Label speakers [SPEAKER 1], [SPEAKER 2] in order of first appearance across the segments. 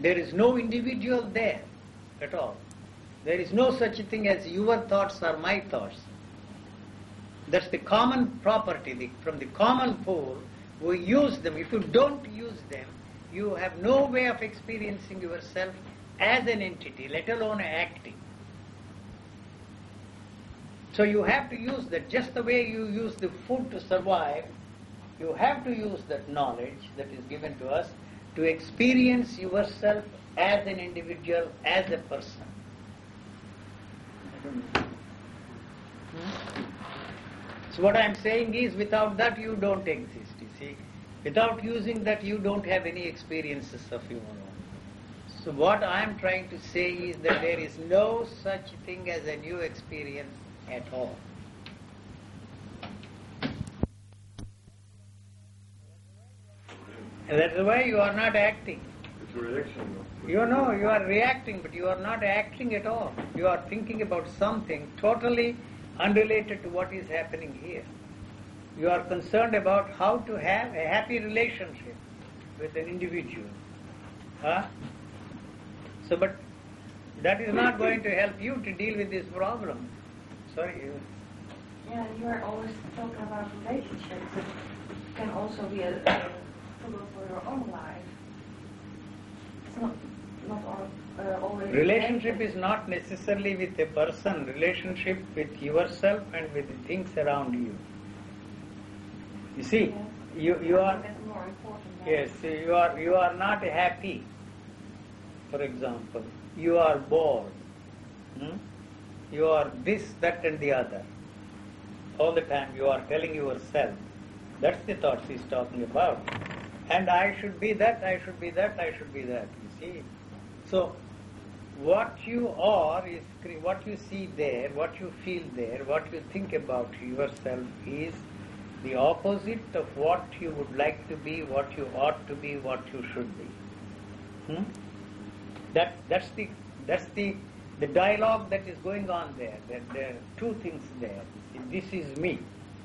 [SPEAKER 1] There is no individual there at all. There is no such a thing as your thoughts or my thoughts. That's the common property. From the common pool, we use them. If you don't use them, you have no way of experiencing yourself as an entity, let alone acting. So you have to use that. Just the way you use the food to survive, you have to use that knowledge that is given to us to experience yourself as an individual, as a person. So what I am saying is, without that you don't exist, you see. Without using that you don't have any experiences of your own. So what I am trying to say is that there is no such thing as a new experience at all. And that's why you are not acting.
[SPEAKER 2] It's a reaction, though.
[SPEAKER 1] You know, you are reacting, but you are not acting at all. You are thinking about something totally unrelated to what is happening here. You are concerned about how to have a happy relationship with an individual. So, but that is not going to help you to deal with this problem. Sorry.
[SPEAKER 3] Yeah, you are always talking about relationships. It can also be a problem for your own life. It's not always.
[SPEAKER 1] Relationship is not necessarily with a person. Relationship with yourself and with the things around you. You see, you are.
[SPEAKER 3] That's more important.
[SPEAKER 1] Yes, you are not happy. For example, you are bored. You are this, that, and the other. All the time you are telling yourself. That's the thoughts he's talking about. And I should be that, I should be that, I should be that. You see. So, what you are is what you see there, what you feel there, what you think about yourself is the opposite of what you would like to be, what you ought to be, what you should be. That's the dialogue that is going on there. There are two things there. This is me,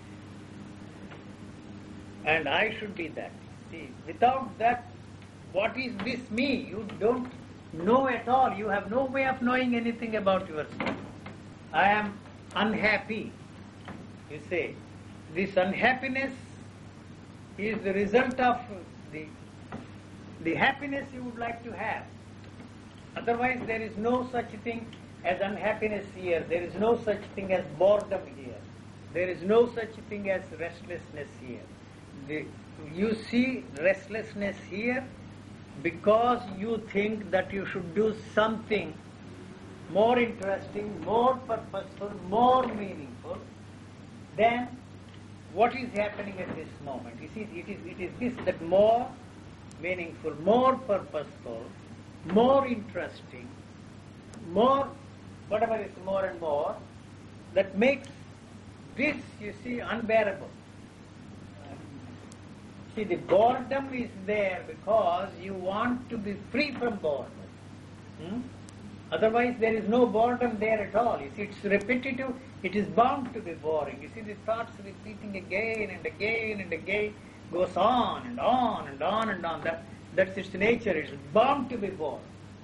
[SPEAKER 1] and I should be that. See, without that, what is this me? You don't know at all. You have no way of knowing anything about yourself. I am unhappy. You say, this unhappiness is the result of the happiness you would like to have. Otherwise, there is no such thing as unhappiness here. There is no such thing as boredom here. There is no such thing as restlessness here. You see restlessness here because you think that you should do something more interesting, more purposeful, more meaningful than what is happening at this moment. You see, it is this that more meaningful, more purposeful, more interesting, more, whatever is more and more, that makes this, you see, unbearable. See, the boredom is there because you want to be free from boredom. Otherwise, there is no boredom there at all. You see, it's repetitive, it is bound to be boring. You see, the thoughts repeating again and again and again goes on and on and on and on. That's its nature. It's bound to be bored.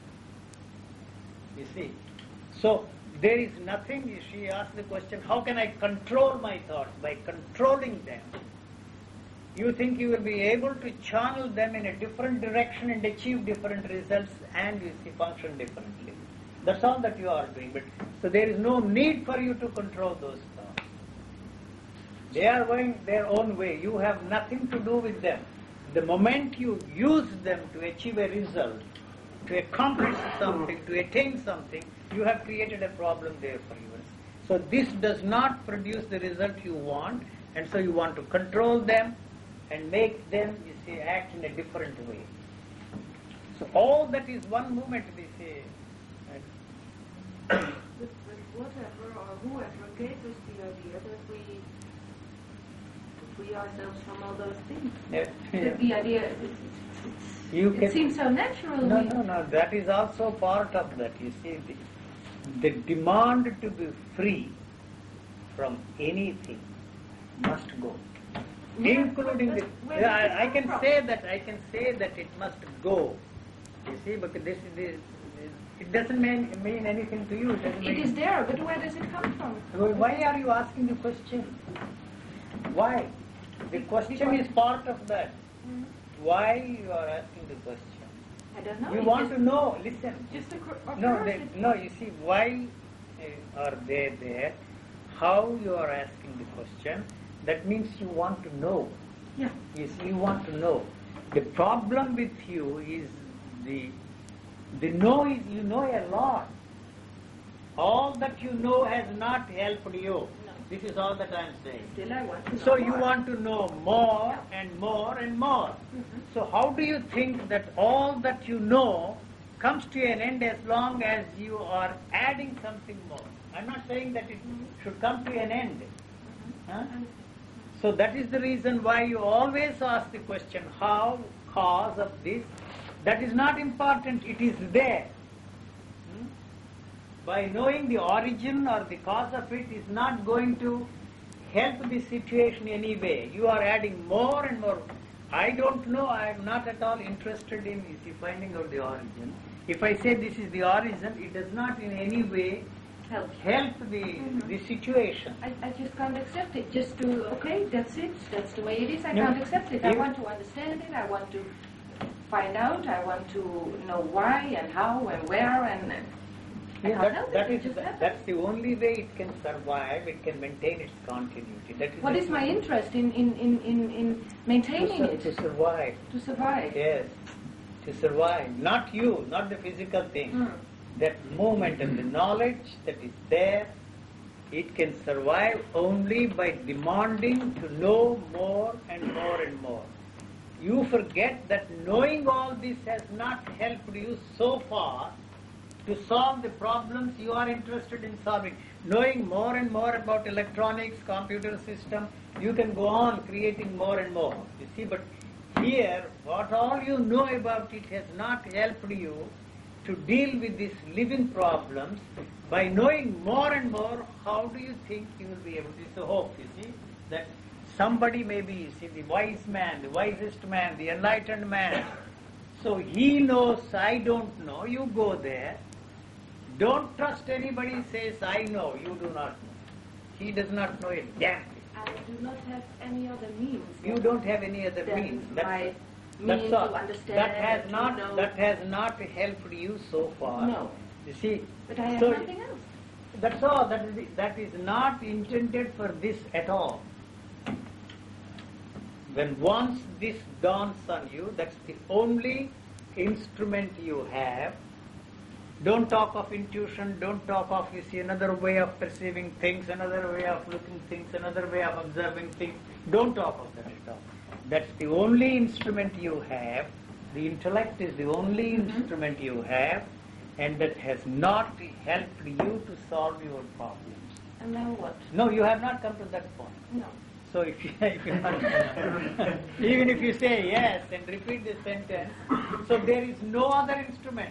[SPEAKER 1] You see. So, there is nothing, she asked the question, how can I control my thoughts? By controlling them, you think you will be able to channel them in a different direction and achieve different results and you see function differently. That's all that you are doing. But so there is no need for you to control those thoughts. They are going their own way. You have nothing to do with them. The moment you use them to achieve a result, to accomplish something, to attain something, you have created a problem there for you. So this does not produce the result you want, and so you want to control them and make them, you see, act in a different way. So all that is one movement, they say.
[SPEAKER 3] But whatever or whoever gave us the idea that we free ourselves from all those things. The idea, it seems so natural.
[SPEAKER 1] No, that is also part of that. You see, the demand to be free from anything must go. Including the, I can say that it must go. You see, because it doesn't mean anything to you.
[SPEAKER 3] It is there, but where does it come from?
[SPEAKER 1] Why are you asking the question? Why? The question is part of that. Why you are asking the question?
[SPEAKER 3] I don't know.
[SPEAKER 1] You want to know. Listen.
[SPEAKER 3] Just
[SPEAKER 1] No, you see, why are they there? How you are asking the question? That means you want to know.
[SPEAKER 3] Yeah.
[SPEAKER 1] Yes, you want to know. The problem with you is the know is you know a lot. All that you know has not helped you.
[SPEAKER 3] No.
[SPEAKER 1] This is all that I am saying.
[SPEAKER 3] Still I want to know
[SPEAKER 1] So
[SPEAKER 3] more.
[SPEAKER 1] you want to know more and more and more. So how do you think that all that you know comes to an end as long as you are adding something more? I'm not saying that it should come to an end. Huh? So that is the reason why you always ask the question, how, cause of this. That is not important, it is there. By knowing the origin or the cause of it is not going to help the situation any way. You are adding more and more. I don't know, I am not at all interested in finding out the origin. If I say this is the origin, it does not in any way help the situation.
[SPEAKER 3] I just can't accept it. Just to, okay, that's it. That's the way it is. I
[SPEAKER 1] No.
[SPEAKER 3] can't accept it. I want to understand it. I want to find out. I want to know why and how and where and I can't help it. It just happens.
[SPEAKER 1] That's the only way it can survive, it can maintain its continuity. That is
[SPEAKER 3] What is my interest in maintaining it?
[SPEAKER 1] To survive.
[SPEAKER 3] To survive.
[SPEAKER 1] Yes, to survive. Not you, not the physical thing. That movement and the knowledge that is there, it can survive only by demanding to know more and more and more. You forget that knowing all this has not helped you so far to solve the problems you are interested in solving. Knowing more and more about electronics, computer system, you can go on creating more and more. You see, but here, what all you know about it has not helped you to deal with these living problems. By knowing more and more, how do you think you will be able to? It's a hope, you see, that somebody may be, you see, the wise man, the wisest man, the enlightened man. So he knows, I don't know, you go there. Don't trust anybody who says, I know, you do not know. He does not know a damn thing.
[SPEAKER 3] I do not have any other means.
[SPEAKER 1] You don't have any other
[SPEAKER 3] than
[SPEAKER 1] means.
[SPEAKER 3] my
[SPEAKER 1] That's
[SPEAKER 3] means
[SPEAKER 1] all.
[SPEAKER 3] to understand.
[SPEAKER 1] That has not helped you so far.
[SPEAKER 3] No.
[SPEAKER 1] You see.
[SPEAKER 3] But I have
[SPEAKER 1] so
[SPEAKER 3] nothing else.
[SPEAKER 1] That's all. That is not intended for this at all. When once this dawns on you, that's the only instrument you have. Don't talk of intuition, don't talk of, you see, another way of perceiving things, another way of looking things, another way of observing things. Don't talk of that at all. That's the only instrument you have. The intellect is the only instrument you have, and that has not helped you to solve your problems.
[SPEAKER 3] And now what?
[SPEAKER 1] No, you have not come to that point.
[SPEAKER 3] No.
[SPEAKER 1] So if you even if you say yes and repeat the sentence, so there is no other instrument.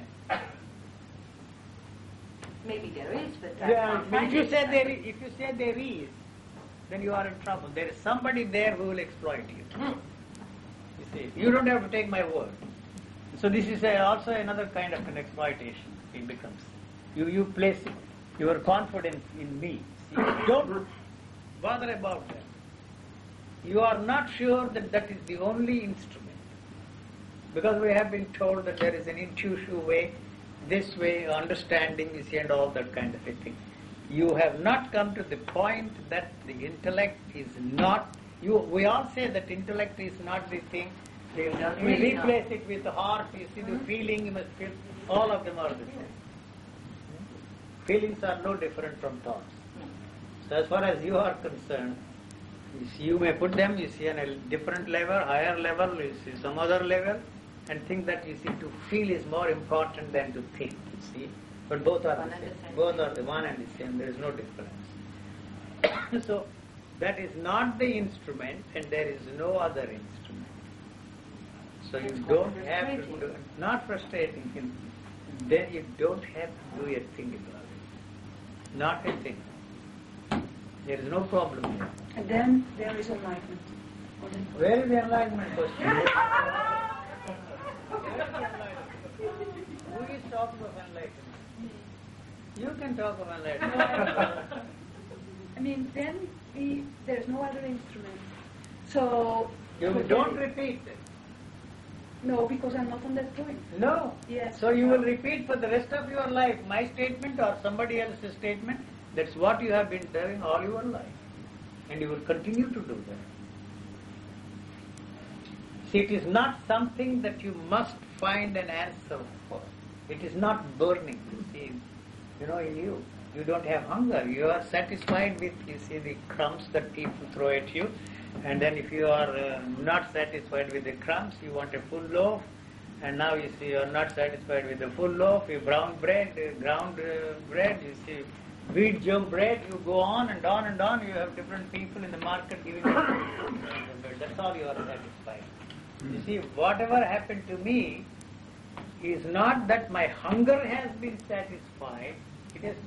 [SPEAKER 3] Maybe there is, but I
[SPEAKER 1] Yeah,
[SPEAKER 3] can't find
[SPEAKER 1] if you
[SPEAKER 3] it.
[SPEAKER 1] say there is, then you are in trouble. There is somebody there who will exploit you. You see, you don't have to take my word. So this is also another kind of an exploitation. It becomes you place your confidence in me. See, don't bother about that. You are not sure that that is the only instrument, because we have been told that there is an intuitive way, this way, understanding is and all that kind of a thing. You have not come to the point that the intellect is not. We all say that intellect is not the thing. We replace it with the heart. You see, the feeling you must feel. All of them are the same. Feelings are no different from thoughts. So as far as you are concerned, you may put them, you see, on a different level, higher level, you see, some other level, and think that, you see, to feel is more important than to think, you see. But both are the same. Both are the one and the same. There is no difference. So that is not the instrument, and there is no other instrument. So you don't have to do, not frustrating, then you don't have to do a thing about it. Not a thing. There is no problem there.
[SPEAKER 3] And then there is enlightenment.
[SPEAKER 1] Where is the enlightenment question? Where is the enlightenment? is talk of enlightenment. You can talk of enlightenment.
[SPEAKER 3] I mean, then there's no other instrument. So...
[SPEAKER 1] You don't repeat it.
[SPEAKER 3] No, because I'm not on that point.
[SPEAKER 1] No.
[SPEAKER 3] Yes.
[SPEAKER 1] So you will repeat for the rest of your life my statement or somebody else's statement. That's what you have been doing all your life. And you will continue to do that. See, it is not something that you must find an answer for. It is not burning, you see, in you. You don't have hunger. You are satisfied with, you see, the crumbs that people throw at you. And then if you are not satisfied with the crumbs, you want a full loaf. And now you see you are not satisfied with the full loaf, you brown bread, ground bread, you see wheat germ bread, you go on and on and on. You have different people in the market giving you bread. That's all you are satisfied. You see, whatever happened to me is not that my hunger has been satisfied. It is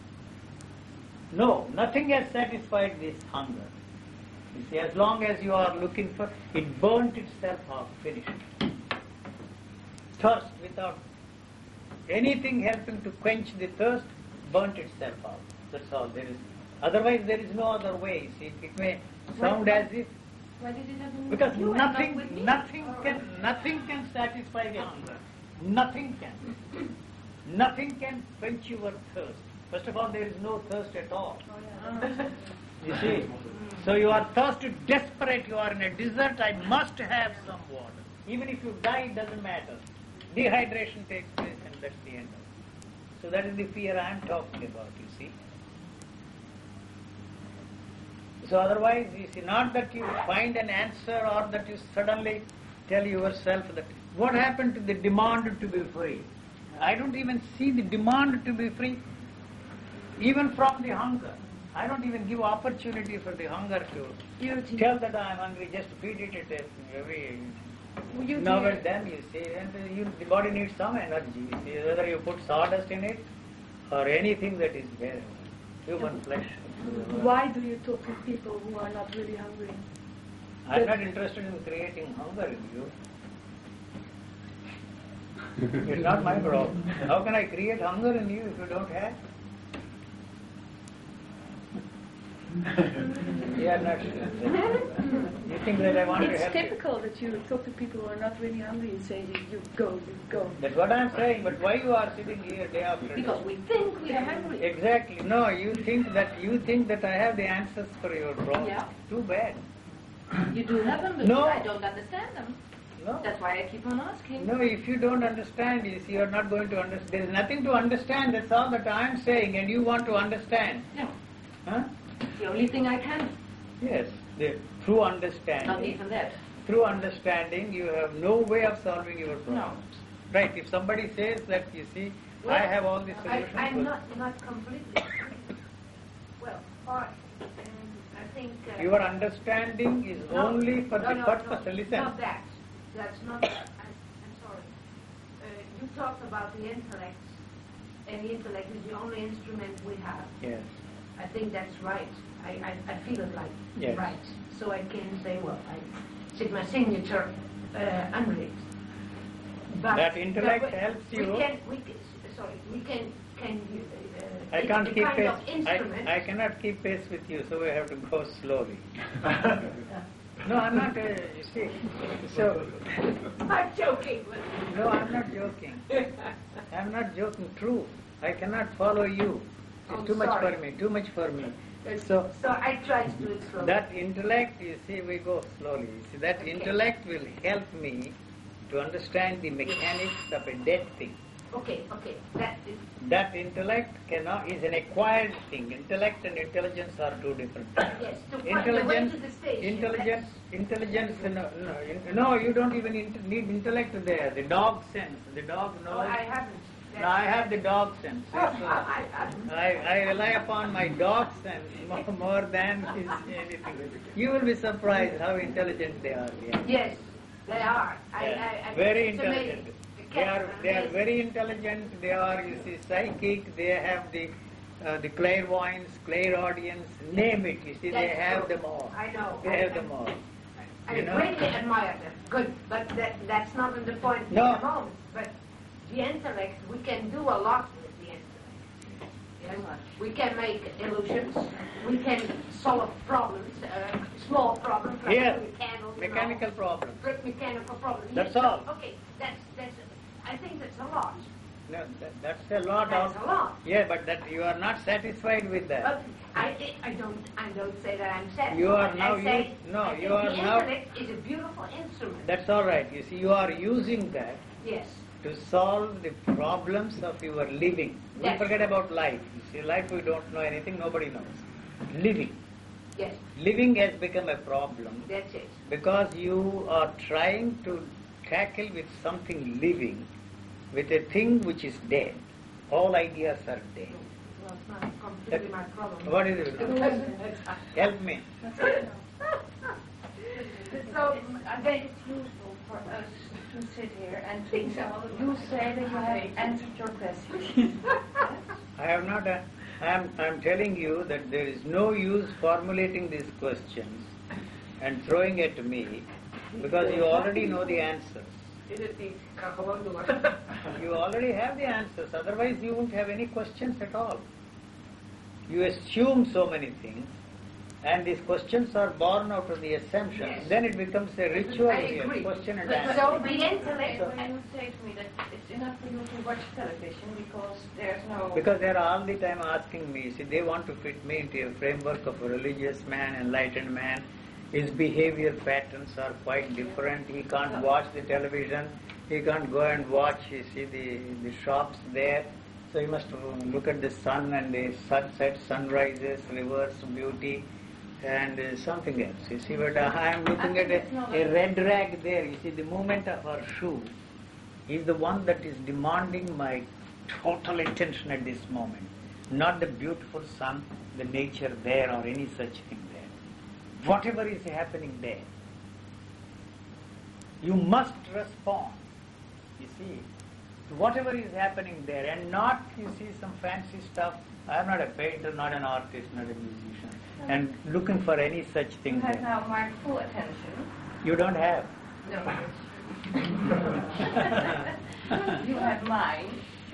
[SPEAKER 1] no, nothing has satisfied this hunger. You see, as long as you are looking for, it burnt itself out, finished. Thirst without anything helping to quench the thirst, burnt itself out. That's all there is. Otherwise, there is no other way. See, it may sound as if
[SPEAKER 3] why did it happen
[SPEAKER 1] because
[SPEAKER 3] with you and not with me?
[SPEAKER 1] nothing can satisfy the hunger. Nothing can. Nothing can quench your thirst. First of all, there is no thirst at all.
[SPEAKER 3] Oh, yeah.
[SPEAKER 1] You see, so you are thirsty, desperate. You are in a desert. I must have some water. Even if you die, it doesn't matter. Dehydration takes place, and that's the end of it. So that is the fear I am talking about. You see. So otherwise, you see, not that you find an answer or that you suddenly tell yourself that what happened to the demand to be free. I don't even see the demand to be free, even from the hunger. I don't even give opportunity for the hunger to tell that I am hungry. Just feed it every now and then. You see, and the body needs some energy. You see, whether you put sawdust in it or anything that is there, human flesh.
[SPEAKER 3] Why do you talk to people who are not really hungry?
[SPEAKER 1] I am not interested in creating hunger in you. It's not my problem. How can I create hunger in you if you don't have? You are not sure. You think that I want to help you?
[SPEAKER 3] It's typical that you talk to people who are not really hungry and say, you go.
[SPEAKER 1] That's what I am saying, but why you are sitting here day after day?
[SPEAKER 3] Because we think we are hungry.
[SPEAKER 1] Exactly. No, you think that I have the answers for your problem.
[SPEAKER 3] Yeah.
[SPEAKER 1] Too bad.
[SPEAKER 3] You do have them, but
[SPEAKER 1] No.
[SPEAKER 3] I don't understand them.
[SPEAKER 1] No.
[SPEAKER 3] That's why I keep on asking.
[SPEAKER 1] No, if you don't understand, you see, you are not going to understand. There is nothing to understand. That's all that I am saying, and you want to understand.
[SPEAKER 3] No.
[SPEAKER 1] Huh?
[SPEAKER 3] The only thing I can.
[SPEAKER 1] Yes. Through understanding.
[SPEAKER 3] Not even that.
[SPEAKER 1] Through understanding, you have no way of solving your problems. Right. If somebody says that, you see,
[SPEAKER 3] Well,
[SPEAKER 1] I have all the solutions.
[SPEAKER 4] I'm not completely. Well, I think.
[SPEAKER 1] Your understanding is only for the purpose. Listen.
[SPEAKER 4] Not that. That's not. I'm sorry. You talked about the intellect, and the intellect is the only instrument we have.
[SPEAKER 1] Yes.
[SPEAKER 4] I think that's right. I feel it like
[SPEAKER 1] Yes.
[SPEAKER 4] right. So I can say, well, I sit my signature under it. But
[SPEAKER 1] That intellect
[SPEAKER 4] but
[SPEAKER 1] helps
[SPEAKER 4] we
[SPEAKER 1] you.
[SPEAKER 4] We can.
[SPEAKER 1] I
[SPEAKER 4] it's
[SPEAKER 1] can't
[SPEAKER 4] a
[SPEAKER 1] keep
[SPEAKER 4] kind
[SPEAKER 1] pace.
[SPEAKER 4] of instrument.
[SPEAKER 1] I cannot keep pace with you, so we have to go slowly. No, I'm not. You see, so
[SPEAKER 4] I'm joking.
[SPEAKER 1] no, I'm not joking. I'm not joking. True, I cannot follow you. It's
[SPEAKER 4] I'm
[SPEAKER 1] too much
[SPEAKER 4] sorry.
[SPEAKER 1] for me. Too much for me. So
[SPEAKER 4] So I try to do it slowly.
[SPEAKER 1] that intellect, you see, we go slowly. You see, that
[SPEAKER 4] Okay.
[SPEAKER 1] intellect will help me to understand the mechanics of a dead thing.
[SPEAKER 4] Okay. That is.
[SPEAKER 1] That intellect is an acquired thing. Intellect and intelligence are two different things.
[SPEAKER 4] Yes, to find the way to the station.
[SPEAKER 1] Intelligence. No, you don't even need intellect there. The dog sense. The dog knows.
[SPEAKER 4] Oh, I haven't.
[SPEAKER 1] No, I have the dog sense.
[SPEAKER 4] I
[SPEAKER 1] I rely upon my dog sense more than anything. You will be surprised how intelligent they are. Yeah.
[SPEAKER 4] Yes, they are.
[SPEAKER 1] Very
[SPEAKER 4] it's
[SPEAKER 1] intelligent.
[SPEAKER 4] amazing.
[SPEAKER 1] They are
[SPEAKER 4] Amazing.
[SPEAKER 1] very intelligent. They are, you see, psychic. They have the clairvoyance, clairaudience. Name it. You see, they
[SPEAKER 4] That's
[SPEAKER 1] have
[SPEAKER 4] true.
[SPEAKER 1] them all.
[SPEAKER 4] I know.
[SPEAKER 1] They have them all.
[SPEAKER 4] I
[SPEAKER 1] You know?
[SPEAKER 4] greatly admire them. Good, but that's not the point
[SPEAKER 1] No.
[SPEAKER 4] at the moment. But the intellect, we can do a lot with the intellect. Yes? We can make illusions. We can solve problems, small problems like
[SPEAKER 1] Here,
[SPEAKER 4] candles,
[SPEAKER 1] mechanical problems.
[SPEAKER 4] mechanical problems.
[SPEAKER 1] That's
[SPEAKER 4] Yes,
[SPEAKER 1] all.
[SPEAKER 4] Okay, I think that's a lot.
[SPEAKER 1] No, that's a lot
[SPEAKER 4] That's
[SPEAKER 1] of.
[SPEAKER 4] a lot.
[SPEAKER 1] Yeah, but that you are not satisfied with that.
[SPEAKER 4] But I don't say that I'm satisfied.
[SPEAKER 1] You are now
[SPEAKER 4] I say,
[SPEAKER 1] use- no,
[SPEAKER 4] I think
[SPEAKER 1] you are
[SPEAKER 4] the
[SPEAKER 1] now-
[SPEAKER 4] intellect is a beautiful instrument.
[SPEAKER 1] That's all right. You see, you are using that
[SPEAKER 4] Yes.
[SPEAKER 1] to solve the problems of your living. We
[SPEAKER 4] Yes.
[SPEAKER 1] forget about life. You see, life we don't know anything, nobody knows. Living.
[SPEAKER 4] Yes.
[SPEAKER 1] Living has become a problem
[SPEAKER 4] That's it.
[SPEAKER 1] because you are trying to tackle with something living, with a thing which is dead. All ideas are dead.
[SPEAKER 4] Well, it's not completely my problem.
[SPEAKER 1] What is it? Help me.
[SPEAKER 3] So I think it's useful for us to sit here and think. You say that you have answered your question.
[SPEAKER 1] I have not. I'm telling you that there is no use formulating these questions and throwing at me because you already know the answers. You already have the answers. Otherwise, you won't have any questions at all. You assume so many things, and these questions are born out of the assumptions.
[SPEAKER 4] Yes.
[SPEAKER 1] Then it becomes a ritual
[SPEAKER 4] I
[SPEAKER 1] here,
[SPEAKER 4] agree.
[SPEAKER 1] question and
[SPEAKER 4] But
[SPEAKER 1] answer.
[SPEAKER 4] so the intellect.
[SPEAKER 3] So when you say to me that it's enough for you to watch television because there's no...
[SPEAKER 1] Because they are all the time asking me, see, they want to fit me into a framework of a religious man, enlightened man. His behavior patterns are quite different. He can't watch the television. He can't go and watch, you see, the shops there. So he must look at the sun and the sunset, sunrises, rivers, beauty, and something else. You see, but I am looking at a red rag there. You see, the movement of our shoe is the one that is demanding my total attention at this moment. Not the beautiful sun, the nature there, or any such thing there. Whatever is happening there, you must respond, you see, to whatever is happening there, and not, you see, some fancy stuff. I am not a painter, not an artist, not a musician, and looking for any such
[SPEAKER 3] You
[SPEAKER 1] thing
[SPEAKER 3] have
[SPEAKER 1] there.
[SPEAKER 3] now my full attention.
[SPEAKER 1] You don't have.
[SPEAKER 3] No. You have mine.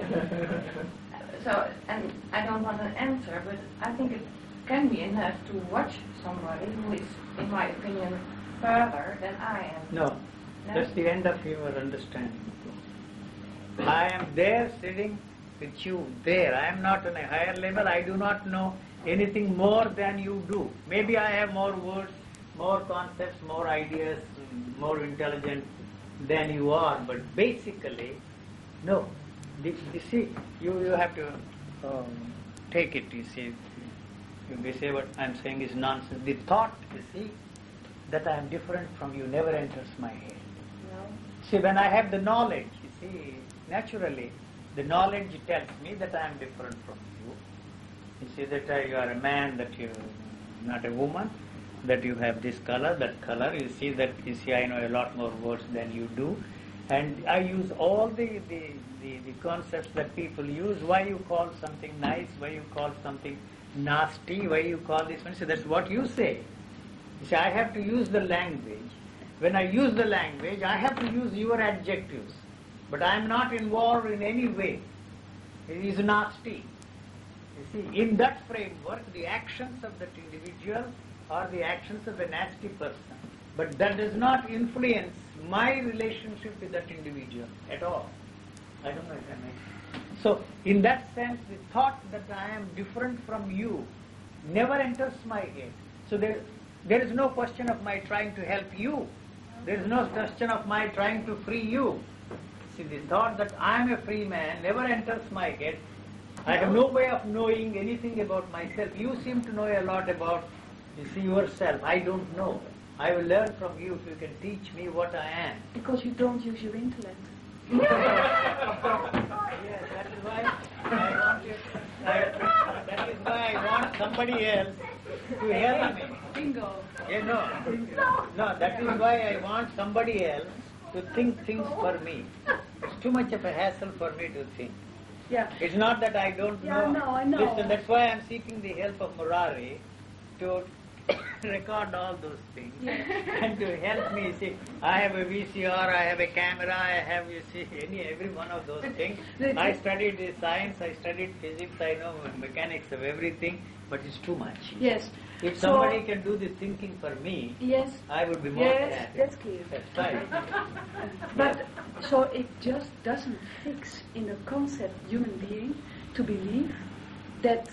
[SPEAKER 3] So, and I don't want an answer, but I think it can be enough to watch somebody who is, in my opinion, further than I am.
[SPEAKER 1] No, that's the end of your understanding. I am there sitting with you there. I am not on a higher level. I do not know anything more than you do. Maybe I have more words, more concepts, more ideas, more intelligent than you are, but basically, no. You see, you have to take it, you see. You may say what I'm saying is nonsense. The thought, you see, that I am different from you never enters my head.
[SPEAKER 3] No.
[SPEAKER 1] See, when I have the knowledge, you see, naturally, the knowledge tells me that I am different from you. You see that you are a man, that you are not a woman, that you have this color, that color. You see that, you see, I know a lot more words than you do. And I use all the concepts that people use. Why you call something nice, why you call something nasty, why you call this one. So that's what you say. You see, I have to use the language. When I use the language, I have to use your adjectives. But I am not involved in any way. It is nasty. You see, in that framework, the actions of that individual are the actions of a nasty person. But that does not influence my relationship with that individual at all. I don't know if I make. So, in that sense, the thought that I am different from you never enters my head. So there is no question of my trying to help you. There is no question of my trying to free you. See, the thought that I am a free man never enters my head. I have no way of knowing anything about myself. You seem to know a lot about, you see, yourself. I don't know. I will learn from you if you can teach me what I am.
[SPEAKER 3] Because you don't use your intellect.
[SPEAKER 1] Yes, that is why I want you. That is why I want somebody else to help me.
[SPEAKER 3] Bingo.
[SPEAKER 1] No, that is why I want somebody else to think things for me. It's too much of a hassle for me to think.
[SPEAKER 3] Yeah.
[SPEAKER 1] It's not that I don't know.
[SPEAKER 3] Yeah, no, I know.
[SPEAKER 1] Listen, that's why I'm seeking the help of Murari to record all those things
[SPEAKER 3] Yes.
[SPEAKER 1] and to help me. See, I have a VCR, I have a camera, I have, you see, every one of those things. I studied the science, I studied physics, I know mechanics of everything, but it's too much.
[SPEAKER 3] Yes.
[SPEAKER 1] If
[SPEAKER 3] So-
[SPEAKER 1] somebody can do the thinking for me,
[SPEAKER 3] Yes.
[SPEAKER 1] I would be more
[SPEAKER 3] Yes,
[SPEAKER 1] glad.
[SPEAKER 3] that's clear.
[SPEAKER 1] That's right.
[SPEAKER 3] But so it just doesn't fix in the concept human being to believe that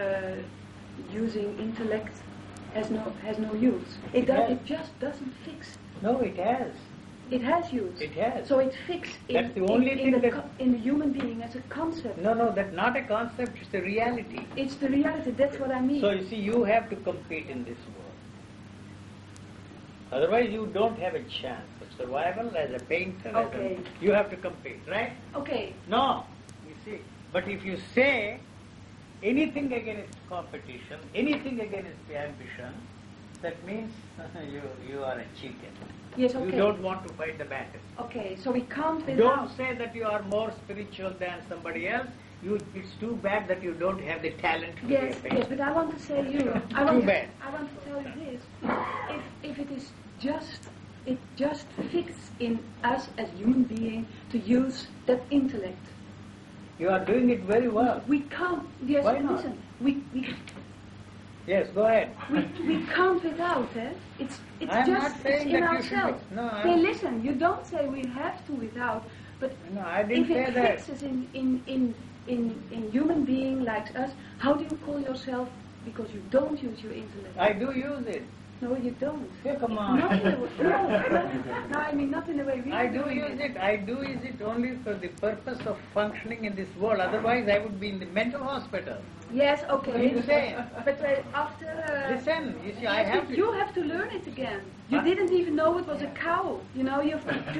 [SPEAKER 3] using intellect has no use.
[SPEAKER 1] has.
[SPEAKER 3] It just doesn't fix.
[SPEAKER 1] No, it has.
[SPEAKER 3] It has use.
[SPEAKER 1] It has.
[SPEAKER 3] So it fixed
[SPEAKER 1] That's the only thing that-
[SPEAKER 3] in the human being as a concept.
[SPEAKER 1] No, that's not a concept, it's a reality.
[SPEAKER 3] It's the reality. That's what I mean.
[SPEAKER 1] So you see, you have to compete in this world. Otherwise, you don't have a chance of survival as a painter.
[SPEAKER 3] Okay.
[SPEAKER 1] You have to compete, right?
[SPEAKER 3] Okay.
[SPEAKER 1] No, you see. But if you say anything against competition, anything against the ambition, that means you are a chicken.
[SPEAKER 3] Yes. Okay.
[SPEAKER 1] You don't want to fight the battle.
[SPEAKER 3] Okay. So we can't without.
[SPEAKER 1] Don't say that you are more spiritual than somebody else. It's too bad that you don't have the talent to
[SPEAKER 3] Yes,
[SPEAKER 1] be a painter.
[SPEAKER 3] yes, but I want to say you. I
[SPEAKER 1] Too
[SPEAKER 3] want
[SPEAKER 1] bad.
[SPEAKER 3] to tell you this. If it is it just fits in us as human beings to use that intellect.
[SPEAKER 1] You are doing it very well.
[SPEAKER 3] We can't. Yes,
[SPEAKER 1] Why not?
[SPEAKER 3] listen.
[SPEAKER 1] Yes, go ahead.
[SPEAKER 3] We can't without it. It's
[SPEAKER 1] I'm
[SPEAKER 3] just
[SPEAKER 1] not saying
[SPEAKER 3] it's in
[SPEAKER 1] that you should be-
[SPEAKER 3] ourselves.
[SPEAKER 1] no,
[SPEAKER 3] Okay,
[SPEAKER 1] I'm-
[SPEAKER 3] listen. You don't say we have to without, but
[SPEAKER 1] No, I didn't
[SPEAKER 3] if
[SPEAKER 1] say
[SPEAKER 3] it
[SPEAKER 1] that.
[SPEAKER 3] fixes in human being like us, how do you call yourself? Because you don't use your intellect.
[SPEAKER 1] I do use it.
[SPEAKER 3] No, you don't.
[SPEAKER 1] Yeah, come on.
[SPEAKER 3] Not in the way. No, I mean not in the way we
[SPEAKER 1] I
[SPEAKER 3] are
[SPEAKER 1] do
[SPEAKER 3] doing
[SPEAKER 1] use
[SPEAKER 3] it.
[SPEAKER 1] it. I do use it only for the purpose of functioning in this world. Otherwise, I would be in the mental hospital.
[SPEAKER 3] Yes, okay.
[SPEAKER 1] You say.
[SPEAKER 3] But after.
[SPEAKER 1] Listen, you see, I have to.
[SPEAKER 3] You have to learn it again. You
[SPEAKER 1] Huh?
[SPEAKER 3] didn't even know it was a cow. You know, you have to.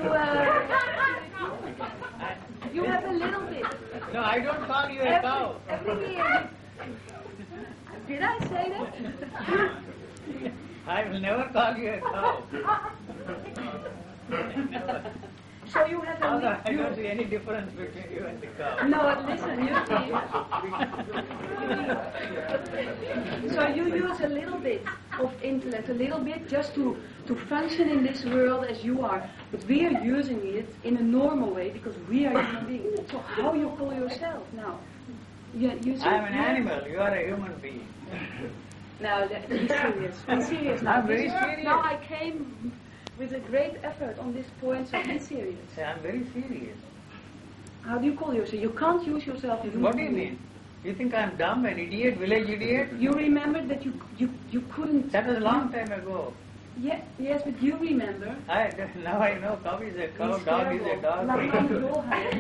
[SPEAKER 3] You have a little bit.
[SPEAKER 1] No, I don't call you a cow.
[SPEAKER 3] Every year. Did I say that?
[SPEAKER 1] I will never call you a cow.
[SPEAKER 3] So you have a
[SPEAKER 1] Although I
[SPEAKER 3] little.
[SPEAKER 1] don't see any difference between you and the cow.
[SPEAKER 3] No, listen, you see. So you use a little bit of intellect, a little bit just to function in this world as you are. But we are using it in a normal way because we are human beings. So how you call yourself now? You see,
[SPEAKER 1] I am an animal. You are a human being.
[SPEAKER 3] Now, be serious. Be serious now.
[SPEAKER 1] I'm very
[SPEAKER 3] This is-
[SPEAKER 1] serious.
[SPEAKER 3] Now I came with a great effort on this point, so be serious.
[SPEAKER 1] Say, I'm very serious.
[SPEAKER 3] How do you call yourself? You can't use yourself as human
[SPEAKER 1] What do you
[SPEAKER 3] being.
[SPEAKER 1] mean? You think I'm dumb, an idiot, village idiot?
[SPEAKER 3] You remember that you couldn't.
[SPEAKER 1] That was a long time ago.
[SPEAKER 3] Yeah, yes, but you remember.
[SPEAKER 1] Now I know cow is a cow,
[SPEAKER 3] It's
[SPEAKER 1] dog is a
[SPEAKER 3] terrible.
[SPEAKER 1] dog.
[SPEAKER 3] Laat maar doorgaan.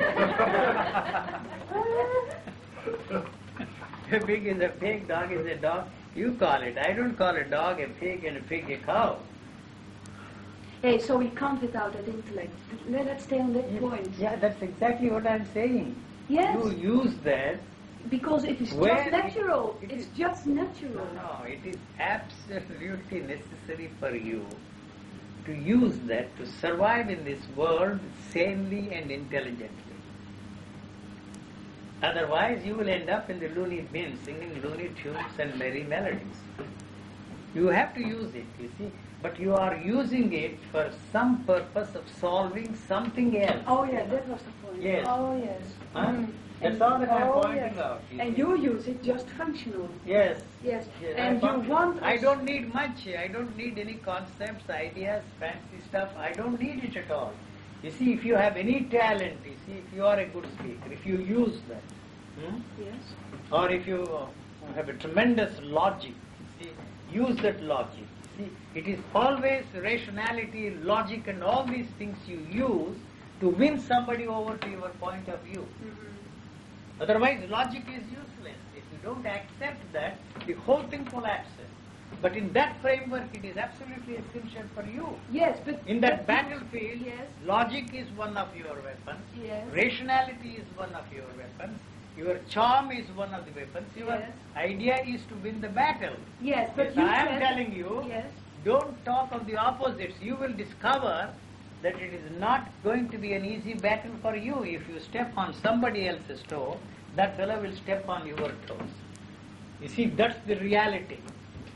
[SPEAKER 1] A pig is a pig, dog is a dog. You call it. I don't call a dog a pig and a pig a cow.
[SPEAKER 3] Hey, so we can't without that intellect. Let's stay on that point.
[SPEAKER 1] Yeah, that's exactly what I'm saying.
[SPEAKER 3] Yes,
[SPEAKER 1] You use that.
[SPEAKER 3] because it is
[SPEAKER 1] Where
[SPEAKER 3] just natural.
[SPEAKER 1] it
[SPEAKER 3] It's
[SPEAKER 1] is-
[SPEAKER 3] just natural.
[SPEAKER 1] No, it is absolutely necessary for you to use that to survive in this world sanely and intelligently. Otherwise, you will end up in the loony bin singing loony tunes and merry melodies. You have to use it, you see, but you are using it for some purpose of solving something else.
[SPEAKER 3] Oh yeah, that was the point.
[SPEAKER 1] Yes.
[SPEAKER 3] Oh yes.
[SPEAKER 1] Huh? That's
[SPEAKER 3] And-
[SPEAKER 1] all that I'm
[SPEAKER 3] oh,
[SPEAKER 1] pointing
[SPEAKER 3] yes.
[SPEAKER 1] out.
[SPEAKER 3] And
[SPEAKER 1] see.
[SPEAKER 3] you use it just functional.
[SPEAKER 1] Yes.
[SPEAKER 3] Yes.
[SPEAKER 1] Yes,
[SPEAKER 3] And you want.
[SPEAKER 1] I don't need much. I don't need any concepts, ideas, fancy stuff. I don't need it at all. You see, if you have any talent, you see, if you are a good speaker, if you use that,
[SPEAKER 3] Yes.
[SPEAKER 1] or if you have a tremendous logic, you see, use that logic. See, it is always rationality, logic, and all these things you use to win somebody over to your point of view. Otherwise, logic is useless. If you don't accept that, the whole thing collapses. But in that framework, it is absolutely essential for you.
[SPEAKER 3] Yes, but
[SPEAKER 1] In that
[SPEAKER 3] but-
[SPEAKER 1] battlefield,
[SPEAKER 3] Yes.
[SPEAKER 1] logic is one of your weapons.
[SPEAKER 3] Yes.
[SPEAKER 1] Rationality is one of your weapons. Your charm is one of the weapons. Your
[SPEAKER 3] Yes.
[SPEAKER 1] idea is to win the battle.
[SPEAKER 3] Yes, but
[SPEAKER 1] Yes,
[SPEAKER 3] you
[SPEAKER 1] I am
[SPEAKER 3] said-
[SPEAKER 1] telling you,
[SPEAKER 3] Yes.
[SPEAKER 1] don't talk of the opposites. You will discover that it is not going to be an easy battle for you. If you step on somebody else's toe, that fellow will step on your toes. You see, that's the reality.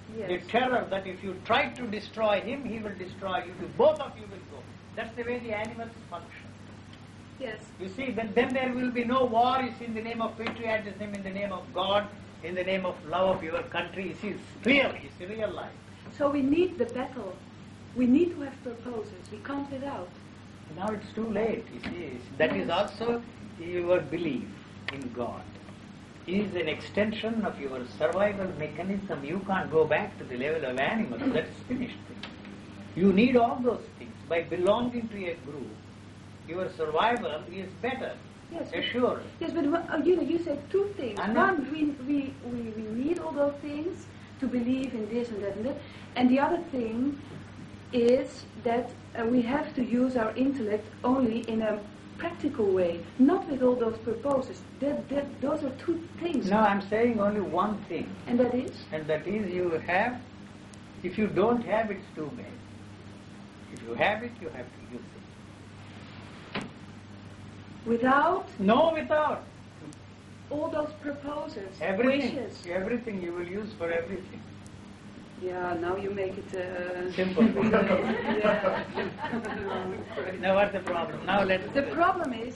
[SPEAKER 1] The terror that if you try to destroy him, he will destroy you. Both of you will go. That's the way the animals function.
[SPEAKER 3] Yes.
[SPEAKER 1] You see, then there will be no war. You see, in the name of patriotism, in the name of God, in the name of love of your country. You see, it's real. It's real life.
[SPEAKER 3] So we need the battle. We need to have proposals. We can't without.
[SPEAKER 1] Now it's too late. You see, that is also your belief in God. It is an extension of your survival mechanism. You can't go back to the level of animals. That is finished. You need all those things. By belonging to a group, your survival is better.
[SPEAKER 3] Yes.
[SPEAKER 1] Assured.
[SPEAKER 3] Yes, but you said two things. One, we need all those things to believe in this and that and that. And the other thing is that we have to use our intellect only in a practical way, not with all those proposals. Those are two things.
[SPEAKER 1] No, I'm saying only one thing.
[SPEAKER 3] And that is?
[SPEAKER 1] And that is you have, if you don't have, it's too bad. If you have it, you have to use it.
[SPEAKER 3] Without?
[SPEAKER 1] No, without.
[SPEAKER 3] All those proposals,
[SPEAKER 1] Everything.
[SPEAKER 3] wishes.
[SPEAKER 1] Everything you will use for everything.
[SPEAKER 3] Yeah, now you make it
[SPEAKER 1] Simple.
[SPEAKER 3] Yeah.
[SPEAKER 1] Now what's the problem? Now let's...
[SPEAKER 3] The problem is,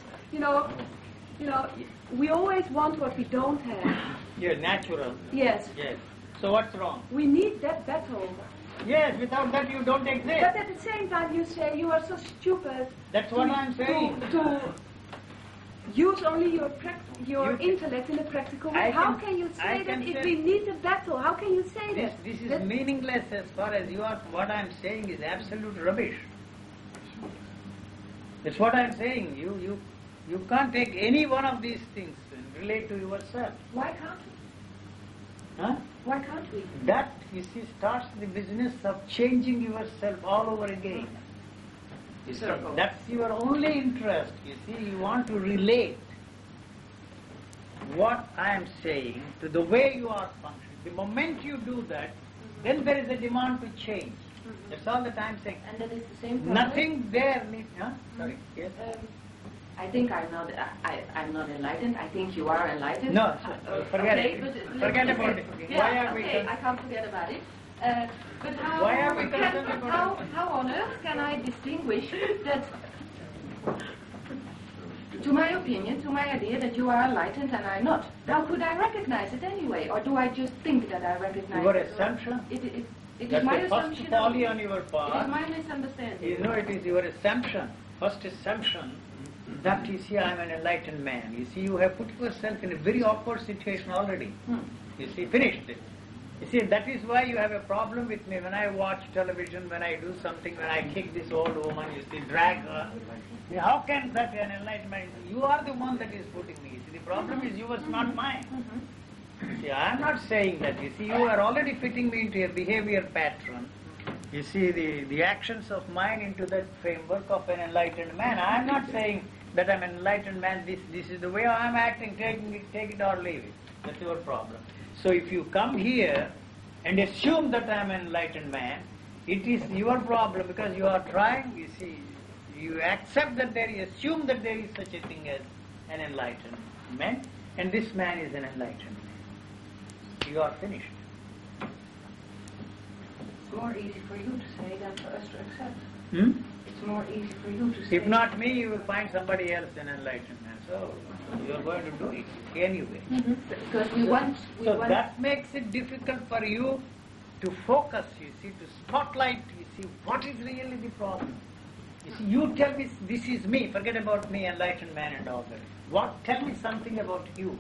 [SPEAKER 3] we always want what we don't have.
[SPEAKER 1] Yeah, natural.
[SPEAKER 3] Yes.
[SPEAKER 1] Yes. So what's wrong?
[SPEAKER 3] We need that battle.
[SPEAKER 1] Yes, without that you don't exist.
[SPEAKER 3] But at the same time you say you are so stupid.
[SPEAKER 1] That's what I'm saying.
[SPEAKER 3] To use only your intellect in a practical way. How can you say that if we need a battle? How can you say that?
[SPEAKER 1] This is meaningless as far as you are. What I'm saying is absolute rubbish. That's what I'm saying. You can't take any one of these things and relate to yourself.
[SPEAKER 3] Why can't we?
[SPEAKER 1] Huh?
[SPEAKER 3] Why can't we?
[SPEAKER 1] That, you see, starts the business of changing yourself all over again. You see, that's your only interest. You see, you want to relate what I am saying to the way you are functioning. The moment you do that, then there is a demand to change. That's all that I'm saying.
[SPEAKER 4] And that is the same problem.
[SPEAKER 1] Nothing there needs... Huh? Sorry, yes?
[SPEAKER 4] I think I'm not enlightened. I think you are enlightened.
[SPEAKER 1] No, forget
[SPEAKER 4] okay,
[SPEAKER 1] it.
[SPEAKER 4] But
[SPEAKER 1] Forget about it.
[SPEAKER 4] Yeah,
[SPEAKER 1] Why are we...
[SPEAKER 4] okay, I can't forget about it. But how,
[SPEAKER 1] Why are we concerned about it?
[SPEAKER 4] how on earth can I distinguish that, to my opinion, to my idea, that you are enlightened and I'm not? How could I recognize it anyway? Or do I just think that I recognize
[SPEAKER 1] Your
[SPEAKER 4] it?
[SPEAKER 1] assumption?
[SPEAKER 4] It is
[SPEAKER 1] That's
[SPEAKER 4] my
[SPEAKER 1] the first
[SPEAKER 4] assumption.
[SPEAKER 1] folly on your
[SPEAKER 4] It is
[SPEAKER 1] part.
[SPEAKER 4] my misunderstanding.
[SPEAKER 1] You know, it is your assumption, first assumption, that you see, I am an enlightened man. You see, you have put yourself in a very awkward situation already. You see, finished it. You see, that is why you have a problem with me. When I watch television, when I do something, when I kick this old woman, you see, drag her. How can that an enlightened man? You are the one that is putting me. You see, the problem is yours, not mine. See, I am not saying that. You see, you are already fitting me into a behavior pattern. You see, the actions of mine into that framework of an enlightened man. I am not saying that I am an enlightened man. This is the way I am acting. Take it or leave it. That's your problem. So if you come here and assume that I am an enlightened man, it is your problem because you are trying, you see, you accept that assume that there is such a thing as an enlightened man, and this man is an enlightened man. You are finished.
[SPEAKER 4] It's more easy for you to say than for us to accept.
[SPEAKER 1] Hmm?
[SPEAKER 4] It's more easy for you to say.
[SPEAKER 1] If not me, you will find somebody else an enlightened man. So you are going to do it anyway.
[SPEAKER 4] Because we want.
[SPEAKER 1] So that makes it difficult for you to focus, you see, to spotlight, you see, what is really the problem. You see, you tell me, this is me, forget about me, enlightened man and all that. Tell me something about you.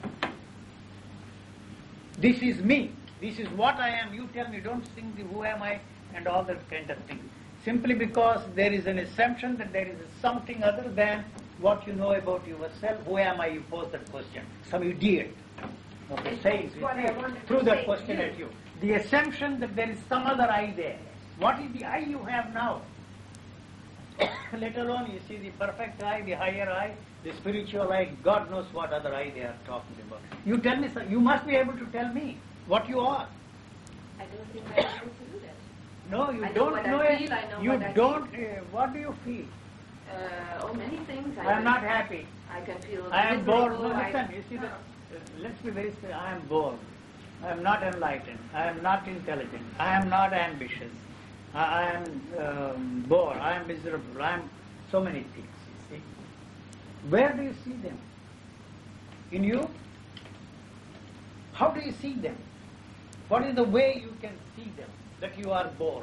[SPEAKER 1] This is me, this is what I am, you tell me, don't think the who am I and all that kind of thing. Simply because there is an assumption that there is something other than what you know about yourself. Who am I? You pose that question. Some idiot. Okay, saying through that question at you. The assumption that there is some other I there. What is the I you have now? Let alone, you see, the perfect I, the higher I, the spiritual I, God knows what other I they are talking about. You tell me, you must be able to tell me what you are.
[SPEAKER 4] I don't think I'm able to do that.
[SPEAKER 1] No, you
[SPEAKER 4] I know
[SPEAKER 1] don't
[SPEAKER 4] what
[SPEAKER 1] know
[SPEAKER 4] I
[SPEAKER 1] it.
[SPEAKER 4] feel, I know
[SPEAKER 1] You
[SPEAKER 4] what I
[SPEAKER 1] don't, what do you feel?
[SPEAKER 4] Many things.
[SPEAKER 1] I am not happy.
[SPEAKER 4] I can feel.
[SPEAKER 1] I am bored. No,
[SPEAKER 4] miserable,
[SPEAKER 1] listen, you see, let's be very clear. I am bored. I am not enlightened. I am not intelligent. I am not ambitious. I am bored. I am miserable. I am so many things. You see, where do you see them? In you? How do you see them? What is the way you can see them that you are bored?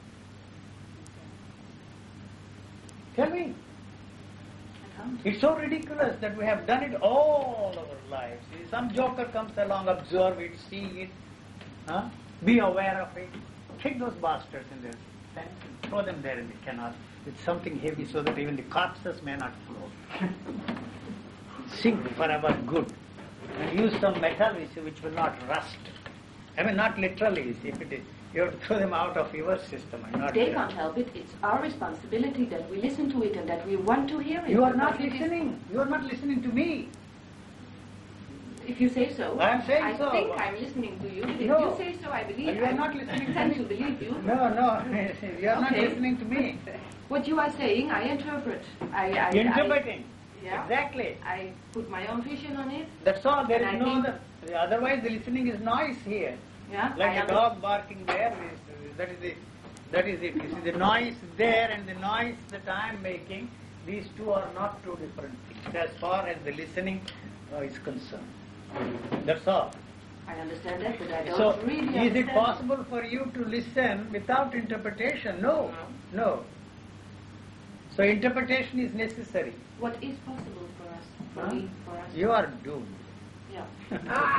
[SPEAKER 1] Tell me. It's so ridiculous that we have done it all our lives. Some joker comes along, observe it, see it, be aware of it, kick those bastards in their pants and throw them there in the canal with something heavy so that even the corpses may not float. Sink forever good. And use some metal which will not rust. I mean, not literally, if it is. You have to throw them out of your system. And not
[SPEAKER 3] they can't help it. It's our responsibility that we listen to it and that we want to hear it.
[SPEAKER 1] You are not listening. You are not listening to me.
[SPEAKER 3] If you say so.
[SPEAKER 1] I am saying so.
[SPEAKER 3] I think I'm listening to you. If
[SPEAKER 1] No.
[SPEAKER 3] you say so, I believe.
[SPEAKER 1] You are not listening to
[SPEAKER 3] tend
[SPEAKER 1] me.
[SPEAKER 3] to believe you.
[SPEAKER 1] No, you are not
[SPEAKER 3] Okay.
[SPEAKER 1] listening to me.
[SPEAKER 3] What you are saying, I interpret.
[SPEAKER 1] Interpreting.
[SPEAKER 3] Yeah.
[SPEAKER 1] Exactly.
[SPEAKER 3] I put my own vision on it.
[SPEAKER 1] That's all. There
[SPEAKER 3] And
[SPEAKER 1] is
[SPEAKER 3] I
[SPEAKER 1] no
[SPEAKER 3] think-
[SPEAKER 1] other. Otherwise, the listening is noise here.
[SPEAKER 3] Yeah.
[SPEAKER 1] Like
[SPEAKER 3] I
[SPEAKER 1] a dog barking there. That is it. You see, the noise there and the noise that I am making, these two are not two different things as far as the listening is concerned. That's all.
[SPEAKER 3] I understand that, but I don't
[SPEAKER 1] So,
[SPEAKER 3] really
[SPEAKER 1] is it
[SPEAKER 3] understand.
[SPEAKER 1] possible for you to listen without interpretation? No. No. So, interpretation is necessary.
[SPEAKER 3] What is possible for us? For
[SPEAKER 1] Huh?
[SPEAKER 3] me, for us?
[SPEAKER 1] You are doomed.
[SPEAKER 3] Yeah.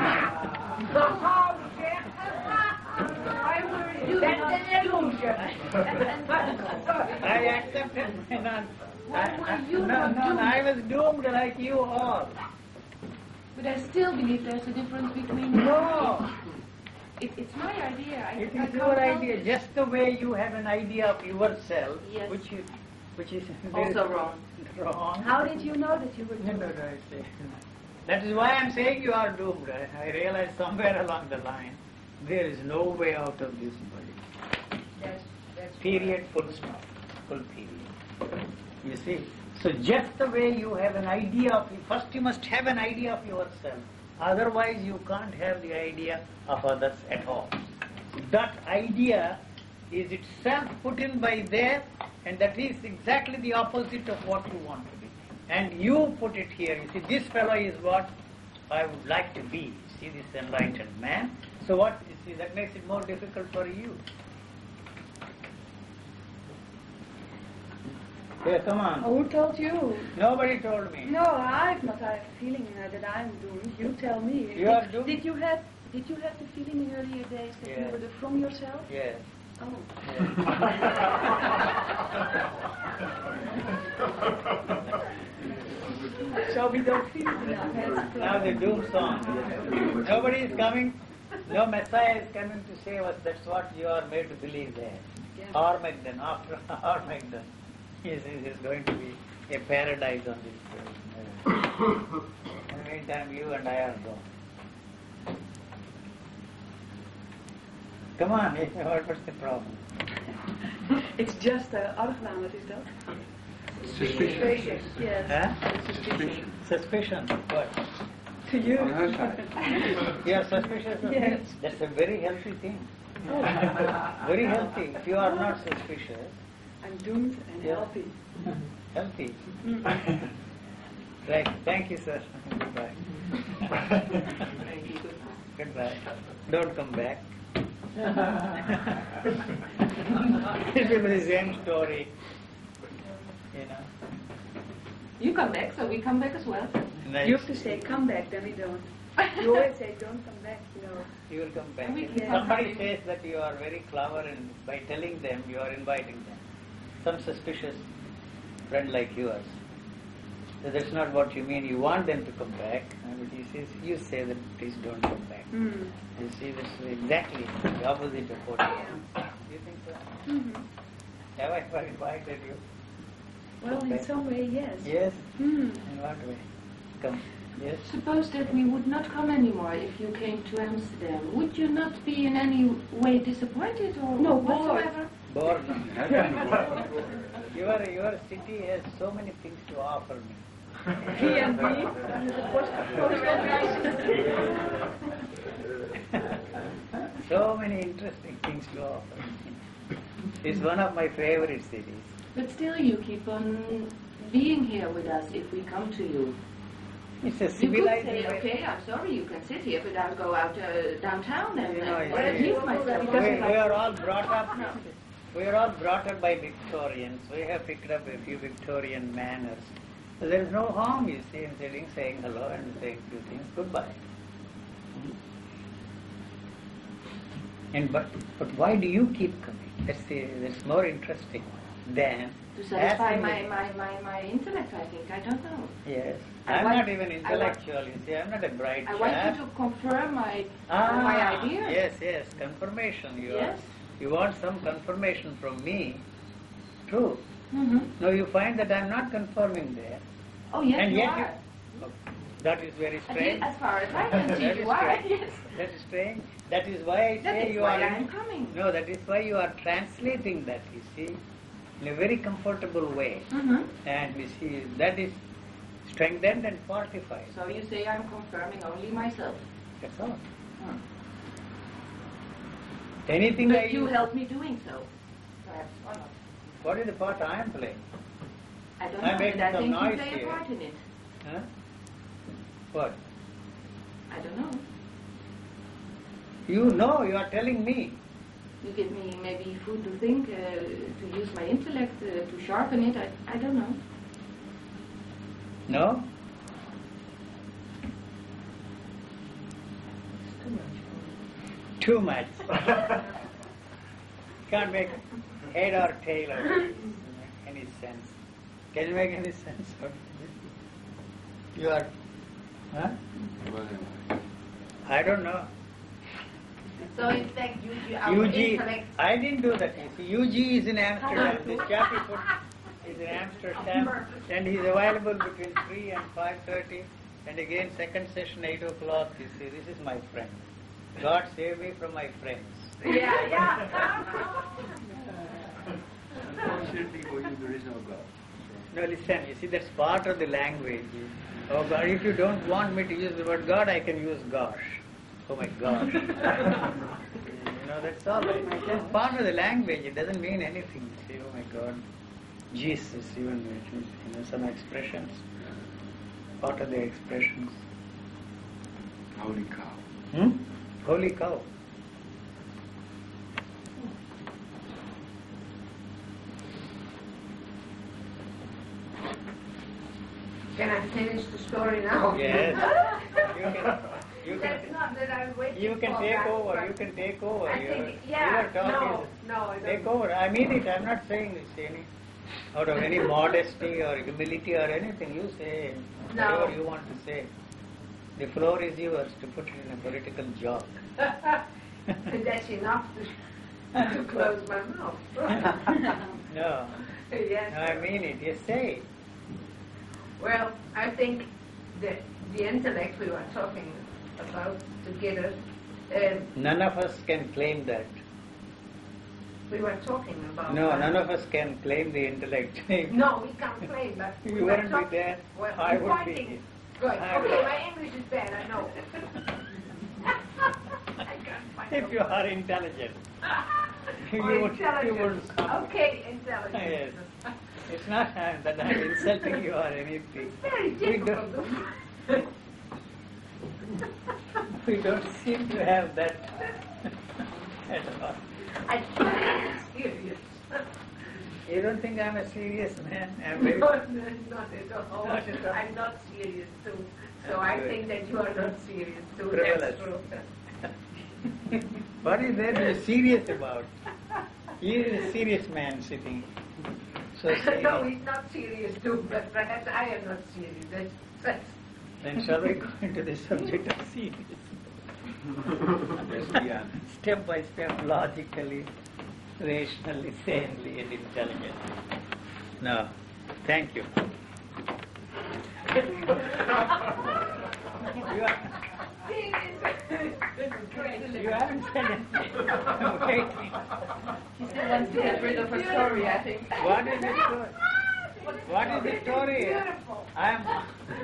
[SPEAKER 4] That's an illusion.
[SPEAKER 1] I accepted my non.
[SPEAKER 3] Why were you
[SPEAKER 1] no,
[SPEAKER 3] not
[SPEAKER 1] no,
[SPEAKER 3] doomed?
[SPEAKER 1] I was doomed like you all.
[SPEAKER 3] But I still believe there's a difference between.
[SPEAKER 1] No,
[SPEAKER 3] It's my idea.
[SPEAKER 1] it
[SPEAKER 3] I
[SPEAKER 1] is
[SPEAKER 3] can't
[SPEAKER 1] your
[SPEAKER 3] help
[SPEAKER 1] idea.
[SPEAKER 3] it.
[SPEAKER 1] Just the way you have an idea of yourself,
[SPEAKER 3] Yes.
[SPEAKER 1] which is
[SPEAKER 3] Also wrong.
[SPEAKER 1] Wrong.
[SPEAKER 5] How did you know that you were
[SPEAKER 1] No,
[SPEAKER 5] doing
[SPEAKER 1] no, I say. That is why I am saying you are doomed. I realized somewhere along the line there is no way out of this body.
[SPEAKER 4] That's
[SPEAKER 1] Period, full stop, full period. You see? So just the way you have an idea of, first you must have an idea of yourself. Otherwise you can't have the idea of others at all. That idea is itself put in by there, and that is exactly the opposite of what you want to be. And you put it here. You see, this fellow is what I would like to be. You see, this enlightened man. So what, you see, that makes it more difficult for you. Yeah, come on.
[SPEAKER 5] Oh, who told you?
[SPEAKER 1] Nobody told me.
[SPEAKER 5] No, I've not had a feeling that I'm doomed. You tell me.
[SPEAKER 1] You are doomed?
[SPEAKER 5] Did you have the feeling in earlier days that
[SPEAKER 1] Yeah.
[SPEAKER 5] you were from yourself?
[SPEAKER 1] Yes.
[SPEAKER 5] Oh. So we don't feel it now.
[SPEAKER 1] Now the doom song. Nobody is coming. No Messiah is coming to save us. That's what you are made to believe there.
[SPEAKER 5] Yeah.
[SPEAKER 1] Armageddon, after Armageddon, is going to be a paradise on this earth. In the meantime, you and I are gone. Come on, what's the problem?
[SPEAKER 5] It's just argwaan, wat is dat?
[SPEAKER 2] Suspicious.
[SPEAKER 5] Yes.
[SPEAKER 1] Huh?
[SPEAKER 5] Suspicion.
[SPEAKER 1] Suspicion. What?
[SPEAKER 5] To you.
[SPEAKER 2] On her side.
[SPEAKER 1] You are suspicious of
[SPEAKER 5] Yes.
[SPEAKER 1] me? That's a very healthy thing.
[SPEAKER 5] Oh.
[SPEAKER 1] Very healthy. If you are not suspicious,
[SPEAKER 5] I'm doomed and
[SPEAKER 1] Yeah.
[SPEAKER 5] healthy.
[SPEAKER 1] healthy.
[SPEAKER 5] Mm.
[SPEAKER 1] Right. Thank you, sir. Goodbye. Goodbye. Don't come back. It will be the same story. You know.
[SPEAKER 3] You come back, so we come back as well.
[SPEAKER 1] Nice.
[SPEAKER 5] You have to say come back, then we don't. You always say don't come back, you know.
[SPEAKER 1] You will come back.
[SPEAKER 3] We
[SPEAKER 1] If
[SPEAKER 3] can
[SPEAKER 1] somebody
[SPEAKER 3] come.
[SPEAKER 1] says that you are very clever, and by telling them you are inviting them. Some suspicious friend like yours. So that's not what you mean. You want them to come back, and you say that please don't come back.
[SPEAKER 5] Mm.
[SPEAKER 1] You see, this is exactly the opposite of what you want. You think so?
[SPEAKER 5] Mm-hmm.
[SPEAKER 1] Have I ever invited you?
[SPEAKER 5] Well, in
[SPEAKER 1] Okay.
[SPEAKER 5] some way, yes.
[SPEAKER 1] Yes.
[SPEAKER 5] Mm.
[SPEAKER 1] In what way? Come. Yes.
[SPEAKER 3] Suppose that we would not come anymore if you came to Amsterdam. Would you not be in any way disappointed or
[SPEAKER 5] No, bored.
[SPEAKER 3] whatsoever?
[SPEAKER 1] Bored. Your city has so many things to offer me.
[SPEAKER 5] P&B, the post office.
[SPEAKER 1] So many interesting things to offer. It's one of my favorite cities.
[SPEAKER 3] But still, you keep on being here with us if we come to you.
[SPEAKER 1] It's a
[SPEAKER 3] You could
[SPEAKER 1] civilized
[SPEAKER 3] say,
[SPEAKER 1] way.
[SPEAKER 3] okay, I'm sorry, you can sit here, but I'll go out downtown and
[SPEAKER 1] you
[SPEAKER 3] use myself.
[SPEAKER 1] We are all brought up. We are all brought up by Victorians. We have picked up a few Victorian manners. So there is no harm, you see, in sitting, saying hello and saying a few things. Goodbye. And but why do you keep coming? That's more interesting than
[SPEAKER 3] To satisfy
[SPEAKER 1] asking
[SPEAKER 3] my,
[SPEAKER 1] me-
[SPEAKER 3] my intellect, I think. I don't know.
[SPEAKER 1] Yes,
[SPEAKER 3] I
[SPEAKER 1] I'm
[SPEAKER 3] want-
[SPEAKER 1] not even intellectual. You see, I'm not a bright
[SPEAKER 3] I
[SPEAKER 1] chap.
[SPEAKER 3] want you to confirm my idea.
[SPEAKER 1] Yes, confirmation.
[SPEAKER 3] Yes.
[SPEAKER 1] You want some confirmation from me. True.
[SPEAKER 3] Mm-hmm.
[SPEAKER 1] No, you find that I'm not confirming there.
[SPEAKER 3] Oh, yes,
[SPEAKER 1] And
[SPEAKER 3] you
[SPEAKER 1] yet
[SPEAKER 3] are.
[SPEAKER 1] Oh, that is very strange.
[SPEAKER 3] As far as I can see,
[SPEAKER 1] That is
[SPEAKER 3] you are.
[SPEAKER 1] strange.
[SPEAKER 3] Yes.
[SPEAKER 1] That is strange. That is why I
[SPEAKER 3] That
[SPEAKER 1] say
[SPEAKER 3] is
[SPEAKER 1] you
[SPEAKER 3] why
[SPEAKER 1] are.
[SPEAKER 3] I'm coming.
[SPEAKER 1] No, that is why you are translating that. You see, in a very comfortable way,
[SPEAKER 3] Mm-hmm.
[SPEAKER 1] and you see that is strengthened and fortified.
[SPEAKER 3] So you say I'm confirming only myself.
[SPEAKER 1] That's all.
[SPEAKER 3] Hmm.
[SPEAKER 1] Anything I
[SPEAKER 3] But you help me doing so. Perhaps or not.
[SPEAKER 1] What is the part I am playing?
[SPEAKER 3] I don't
[SPEAKER 1] I'm
[SPEAKER 3] know,
[SPEAKER 1] making
[SPEAKER 3] but I
[SPEAKER 1] some
[SPEAKER 3] think you
[SPEAKER 1] noise
[SPEAKER 3] play
[SPEAKER 1] here.
[SPEAKER 3] a part in it.
[SPEAKER 1] Huh? What?
[SPEAKER 3] I don't know.
[SPEAKER 1] You know, you are telling me.
[SPEAKER 3] You give me maybe food to think, to use my intellect, to sharpen it. I don't know.
[SPEAKER 1] No? Too much. Can't make head or tail of it. Doesn't make any sense. Can you make any sense of it? You are, huh? I don't know.
[SPEAKER 4] So in fact, our
[SPEAKER 1] UG,
[SPEAKER 4] intellect.
[SPEAKER 1] I didn't do that. You see, UG is in Amsterdam. This chap is in Amsterdam, and he's available between 3 and 5:30. And again, second session 8 o'clock. You see, this is my friend. God save me from my friends.
[SPEAKER 4] Yeah.
[SPEAKER 2] Unfortunately for you, there is no God.
[SPEAKER 1] No, listen. You see, that's part of the language. Oh God, if you don't want me to use the word God, I can use gosh. Oh my gosh. That's all right. That's part of the language. It doesn't mean anything. You see, oh my God. Jesus, even some expressions. Part of the expressions.
[SPEAKER 2] Holy cow.
[SPEAKER 1] Holy cow.
[SPEAKER 4] Can I finish the story now?
[SPEAKER 1] Yes.
[SPEAKER 4] That's not that I'm waiting
[SPEAKER 1] You can
[SPEAKER 4] for
[SPEAKER 1] take
[SPEAKER 4] that,
[SPEAKER 1] over.
[SPEAKER 4] but
[SPEAKER 1] You can take over.
[SPEAKER 4] I think, yeah,
[SPEAKER 1] Your talk is
[SPEAKER 4] no, I
[SPEAKER 1] take
[SPEAKER 4] don't.
[SPEAKER 1] over. I mean it. I'm not saying this out of any modesty or humility or anything. You say
[SPEAKER 4] No.
[SPEAKER 1] whatever you want to say. The floor is yours to put it in a political joke.
[SPEAKER 4] That's enough to close my mouth.
[SPEAKER 1] No.
[SPEAKER 4] Yes.
[SPEAKER 1] No, I mean it. You say.
[SPEAKER 4] Well, I think that the intellect we were talking about together,
[SPEAKER 1] None of us can claim that.
[SPEAKER 4] we were talking about.
[SPEAKER 1] No, none of us can claim the intellect.
[SPEAKER 4] No, we can't claim, but we
[SPEAKER 1] You
[SPEAKER 4] were
[SPEAKER 1] wouldn't be
[SPEAKER 4] talking.
[SPEAKER 1] there.
[SPEAKER 4] Well,
[SPEAKER 1] I
[SPEAKER 4] I'm
[SPEAKER 1] would be.
[SPEAKER 4] pointing. Good.
[SPEAKER 1] I
[SPEAKER 4] Okay,
[SPEAKER 1] would.
[SPEAKER 4] my English is bad, I know. I can't find
[SPEAKER 1] If you are intelligent. You
[SPEAKER 4] Or
[SPEAKER 1] would- you
[SPEAKER 4] intelligence.
[SPEAKER 1] would come.
[SPEAKER 4] Okay, intelligence.
[SPEAKER 1] Yes. It's not that I'm insulting you or anything.
[SPEAKER 4] It's very
[SPEAKER 1] We
[SPEAKER 4] difficult.
[SPEAKER 1] don't, we don't seem to have that at all.
[SPEAKER 4] I can't be serious.
[SPEAKER 1] You don't think I'm a serious man? I'm very,
[SPEAKER 4] No, not at all.
[SPEAKER 1] Not at all.
[SPEAKER 4] I'm not serious too. So I
[SPEAKER 1] Good.
[SPEAKER 4] think that you are not serious too.
[SPEAKER 1] Frivolous.
[SPEAKER 4] That's true.
[SPEAKER 1] what is there to be serious about? He is a serious man sitting. So
[SPEAKER 4] No,
[SPEAKER 1] serious.
[SPEAKER 4] he's not serious too, but perhaps I am not serious. That's
[SPEAKER 1] Then shall we go into the subject of serious?
[SPEAKER 2] Let's be honest.
[SPEAKER 1] Step by step, logically, rationally, sanely, and intelligently. No. Thank you. You haven't said anything. I'm waiting.
[SPEAKER 3] He still wants to get rid of her story, I think.
[SPEAKER 1] What is the story? What is the story?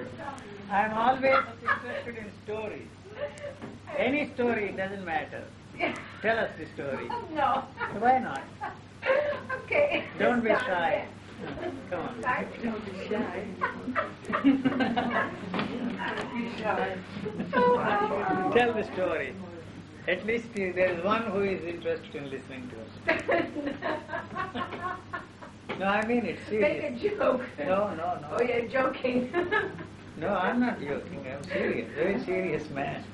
[SPEAKER 1] I'm always interested in stories. Any story, it doesn't matter. Tell us the story.
[SPEAKER 4] No.
[SPEAKER 1] Why not?
[SPEAKER 4] Okay.
[SPEAKER 1] Don't be
[SPEAKER 4] Start
[SPEAKER 1] shy.
[SPEAKER 4] again.
[SPEAKER 1] Come on.
[SPEAKER 4] Start.
[SPEAKER 5] Don't be shy.
[SPEAKER 1] Tell the story. At least there is one who is interested in listening to us. No, I mean it's serious.
[SPEAKER 4] Make a joke.
[SPEAKER 1] No.
[SPEAKER 4] Oh, you're joking.
[SPEAKER 1] No, I'm not joking. I'm serious. Very serious man.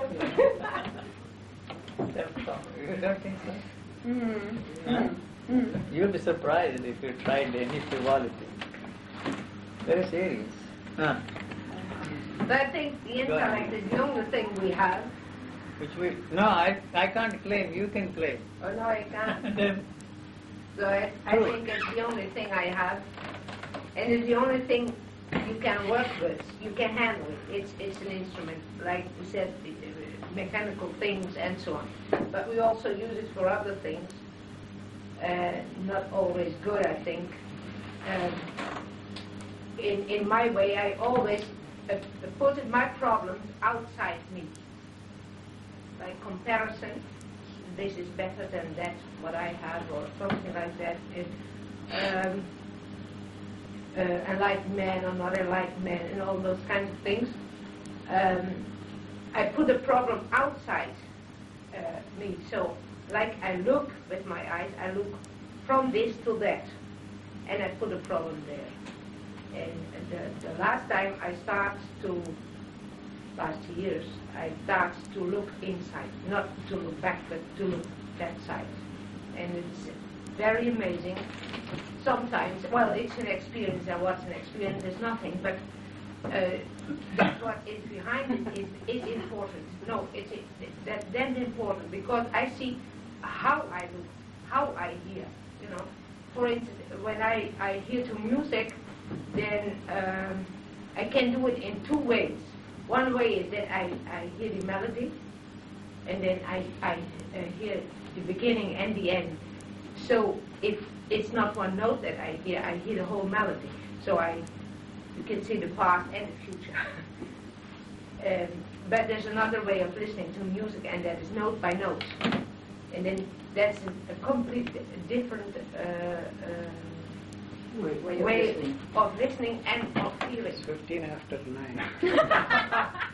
[SPEAKER 1] You don't think so? Huh? You'll be surprised if you tried any frivolity. Very serious. Huh?
[SPEAKER 4] I think the intellect is the only thing we have.
[SPEAKER 1] No, I can't claim. You can claim.
[SPEAKER 4] Oh, no, I can't.
[SPEAKER 1] Then
[SPEAKER 4] So I think it's the only thing I have. And it's the only thing you can work with. You can handle it. It's an instrument, like we said, mechanical things and so on. But we also use it for other things. Not always good, I think. In my way, I always put my problems outside me. By comparison, this is better than that, what I have, or something like that. Enlightened man or not enlightened man, and all those kinds of things. I put the problem outside me. So, like I look with my eyes, I look from this to that, and I put a problem there. And the last time last years, I start to look inside, not to look back, but to look that side. And it's very amazing. Sometimes, well, it's an experience, and what's an experience is nothing, but that's what is behind it is important. No, that's then important, because I see how I look, how I hear, you know. For instance, when I hear to music, then I can do it in two ways. One way is that I hear the melody, and then I hear the beginning and the end. So if it's not one note that I hear the whole melody. So you can see the past and the future. But there's another way of listening to music, and that is note by note. And then that's a complete different way of listening and of feeling.
[SPEAKER 1] it's 15 after 9.